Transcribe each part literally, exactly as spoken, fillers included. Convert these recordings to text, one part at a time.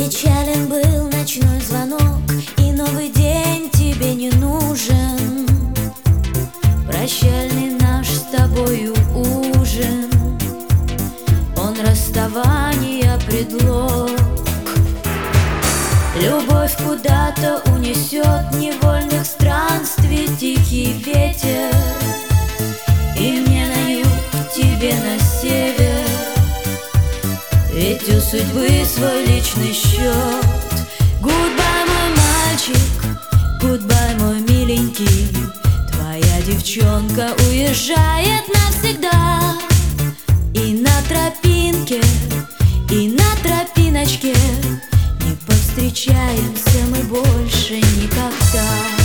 Печален был ночной звонок, и новый день тебе не нужен. Прощальный наш с тобою ужин, он расставания предлог. Любовь куда-то унесет невольных странствий тихий ветер, и мне на юг, тебе на север. Ведь у судьбы свой личный счет. Гудбай, мой мальчик, гудбай, мой миленький. Твоя девчонка уезжает навсегда. И на тропинке, и на тропиночке не повстречаемся мы больше никогда.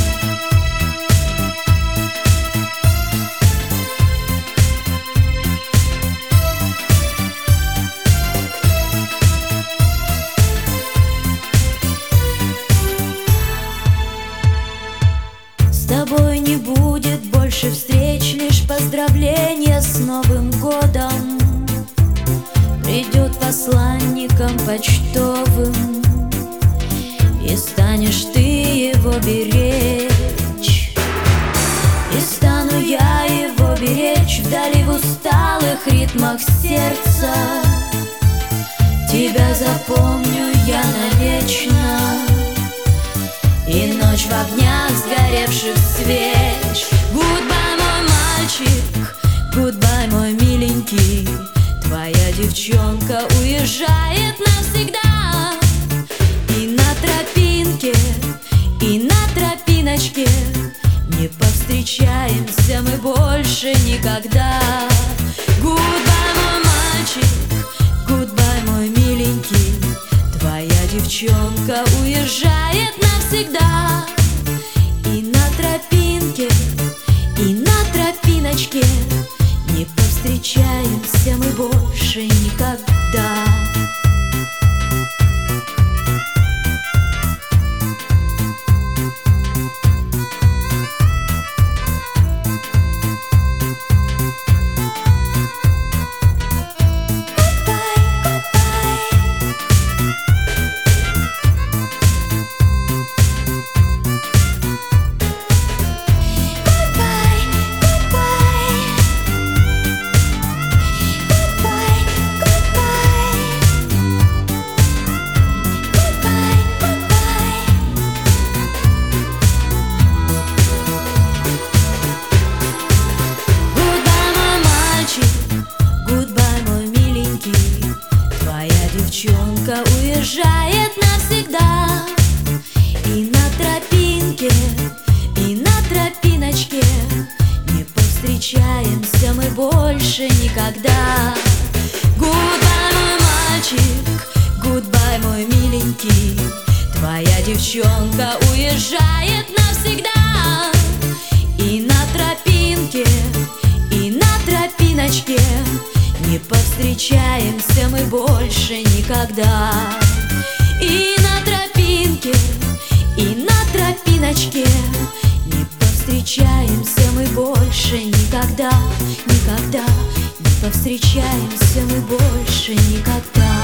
С тобой не будет больше встреч, лишь поздравления с Новым годом. Придет посланником почтовым, и станешь ты его беречь. И стану я его беречь вдали, в усталых ритмах сердца. Тебя запомню я навечно, и ночь в огнях сгоревших свеч. Гудбай, мой мальчик, гудбай, мой миленький. Твоя девчонка уезжает навсегда. И на тропинке, и на тропиночке не повстречаемся мы больше никогда. Гудбай, мой мальчик, гудбай, мой миленький. Твоя девчонка уезжает навсегда. И на тропинке, и на тропиночке не повстречаемся мы больше никогда. Девчонка уезжает навсегда. И на тропинке, и на тропиночке не повстречаемся мы больше никогда. Гудбай, мой мальчик, гудбай, мой миленький. Твоя девчонка уезжает навсегда. И на тропинке, и на тропиночке не повстречаемся мы больше никогда. И на тропинке, и на тропиночке не повстречаемся мы больше никогда, никогда. Не повстречаемся мы больше никогда.